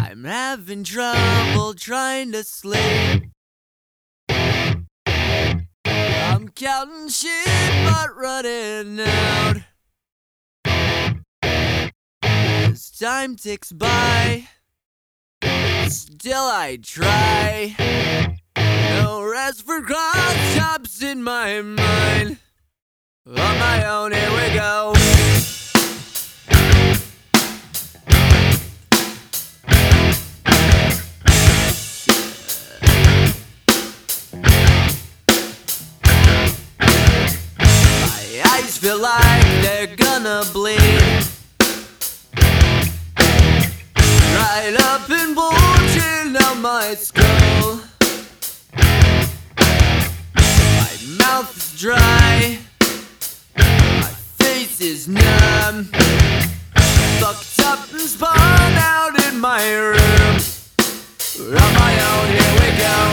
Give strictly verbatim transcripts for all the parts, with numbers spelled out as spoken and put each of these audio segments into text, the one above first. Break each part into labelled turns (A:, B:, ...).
A: I'm having trouble trying to sleep. I'm counting sheep but running out. As time ticks by, still I try. No rest for cross-tops in my mind. On my own, here we go. My eyes feel like they're gonna bleed. Right up and bulging out my skull. My mouth is dry. My face is numb. Fucked up and spun out in my room. On my own, here we go.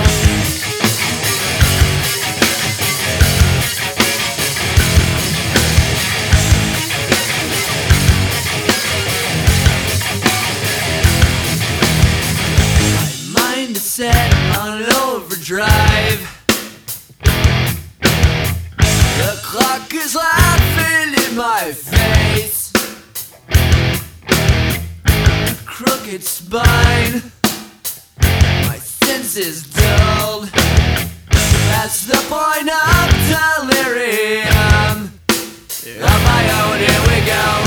A: Set on overdrive. The clock is laughing in my face. A crooked spine. My senses dulled. That's the point of delirium. On my own, here we go.